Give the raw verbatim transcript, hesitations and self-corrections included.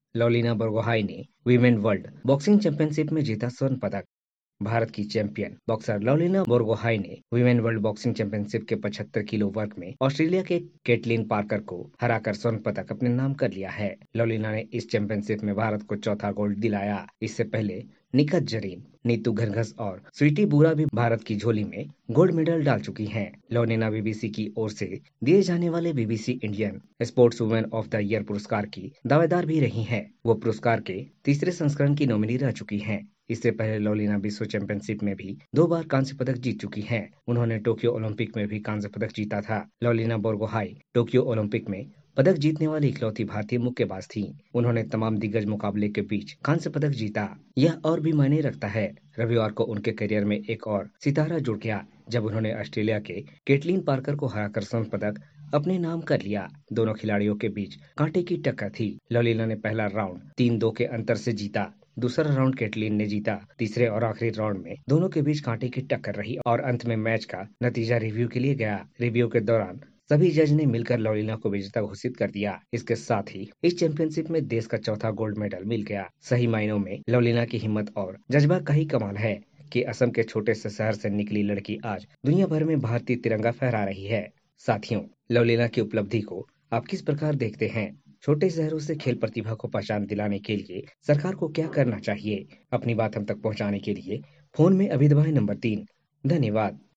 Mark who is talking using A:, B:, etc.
A: लवलीना बोरगोहाई ने women world boxing championship में जीता स्वर्ण पदक। भारत की चैंपियन बॉक्सर लवलीना बोरगोहाई ने वीमेन वर्ल्ड बॉक्सिंग चैंपियनशिप के पचहत्तर किलो वर्ग में ऑस्ट्रेलिया के केटलिन पार्कर को हराकर स्वर्ण पदक अपने नाम कर लिया है। लवलीना ने इस चैंपियनशिप में भारत को चौथा गोल्ड दिलाया। इससे पहले निखत जरीन, नीतू घनघस और स्वीटी बुरा भी भारत की झोली में गोल्ड मेडल डाल चुकी हैं। लवलीना बीबीसी की ओर से दिए जाने वाले BBC Indian sports women of the year पुरस्कार की दावेदार भी रही हैं। वो पुरस्कार के तीसरे संस्करण की नॉमिनी रह चुकी हैं। इससे पहले लवलीना विश्व चैंपियनशिप में भी दो बार कांस्य पदक जीत चुकी हैं। उन्होंने टोक्यो ओलंपिक में भी कांस्य पदक जीता था। लवलीना बोरगोहाई टोक्यो ओलंपिक में पदक जीतने वाली इकलौती भारतीय मुक्केबाज थीं। उन्होंने तमाम दिग्गज मुकाबले के बीच कांस्य पदक जीता। यह और भी मायने रखता है। रविवार को उनके करियर में एक और सितारा जुड़ गया जब उन्होंने ऑस्ट्रेलिया के केटलिन पार्कर को हराकर स्वर्ण पदक अपने नाम कर लिया। दोनों खिलाड़ियों के बीच कांटे की टक्कर थी। लवलीना ने पहला राउंड तीन दो के अंतर से जीता। दूसरा राउंड केटलिन ने जीता। तीसरे और आखिरी राउंड में दोनों के बीच कांटे की टक्कर रही और अंत में मैच का नतीजा रिव्यू के लिए गया। रिव्यू के दौरान सभी जज ने मिलकर लवलीना को विजेता घोषित कर दिया। इसके साथ ही इस चैंपियनशिप में देश का चौथा गोल्ड मेडल मिल गया। सही मायनों में लवलीना की हिम्मत और जज्बा का ही कमाल है कि असम के छोटे से शहर से निकली लड़की आज दुनिया भर में भारतीय तिरंगा फहरा रही है। साथियों, लवलीना की उपलब्धि को आप किस प्रकार देखते हैं? छोटे शहरों से खेल प्रतिभा को पहचान दिलाने के लिए सरकार को क्या करना चाहिए? अपनी बात हम तक पहुंचाने के लिए फोन में अभी दबाएं नंबर तीन। धन्यवाद।